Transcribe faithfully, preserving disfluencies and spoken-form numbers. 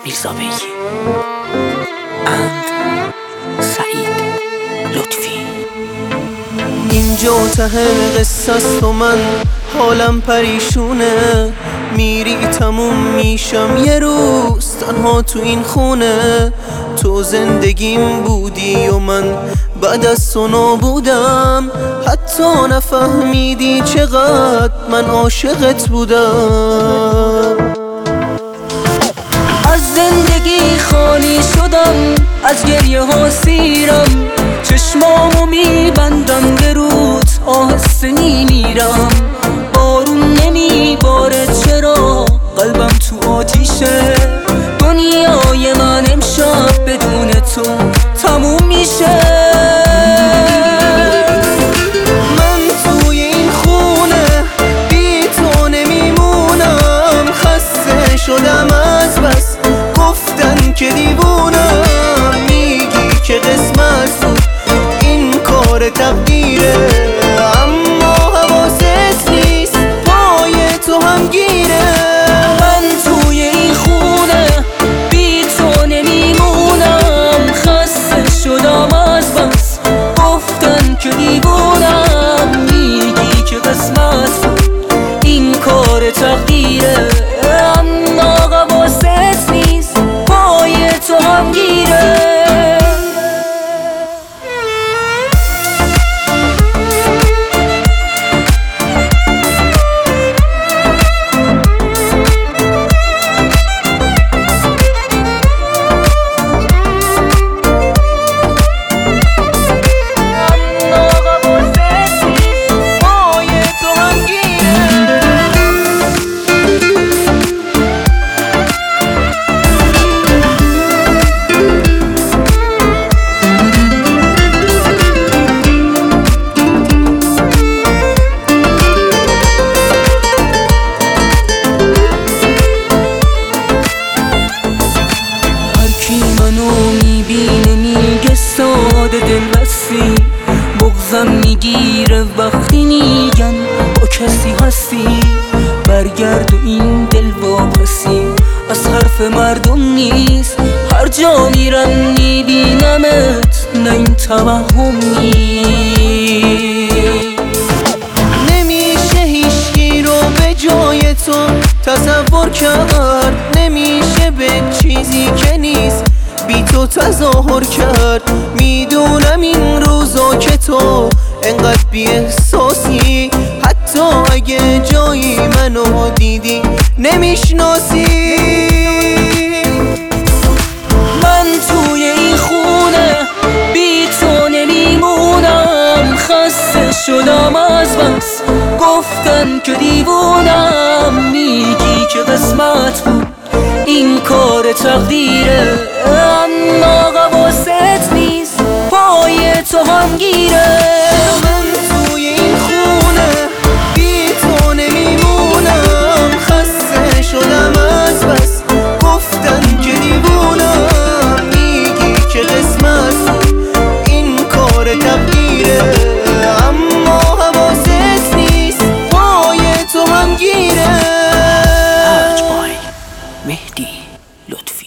میرزا بیگی اند سعید لطفی. اینجا ته قصه است و من حالم پریشونه، میری تموم میشم یه روز تنها تو این خونه. تو زندگیم بودی و من بعد از تو نابودم، حتی نفهمیدی چقدر من عاشقت بودم. از زندگی خالی شدم، از گریه ها سیرم، چشمامو میبندم به رود آهسته میمیرم. بارون نمیباره چرا قلبم تو آتیشه، دنیای من امشب بدون تو تموم میشه. من توی این خونه بی تو نمیمونم، خسته شدم از بس گفتن که دیوونم. میگی که قسمت بود این کار تقدیره، اما حواست نیست پای تو هم گیره. من توی این خونه بی تو نمیمونم، خسته شدم از بس گفتن که دیوونم. میگی که قسمت بود این کار تقدیره، اما حواست نیست پای تو هم گیره. میبینه میگه ساده دل بستی، بغضم میگیره وقتی میگن با کسی هستی. برگرد و این دل واپسی از حرف مردم نیست، هر جا میرم میبینمت نه این توهم نیست. نمیشه هیچکی رو به جای تو تصور کرد، نمیشه به چیزی که نیست بی تو تظاهر کرد. میدونم این روزا که تو انقدر بی احساسی، حتی اگه جایی منو دیدی نمیشناسی. من توی این خونه بی تو نمیمونم، خسته شدم از بس گفتن که دیوونم. میگی که قسمت بود این کار تقدیره، اما حواست نیست پای تو هم گیره. من توی این خونه بی تو نمیمونم، خسته شدم از بس گفتن که دیوونم. میگی که قسمت این کار تقدیره، اما حواست نیست پای تو هم گیره. مهدی لطفی.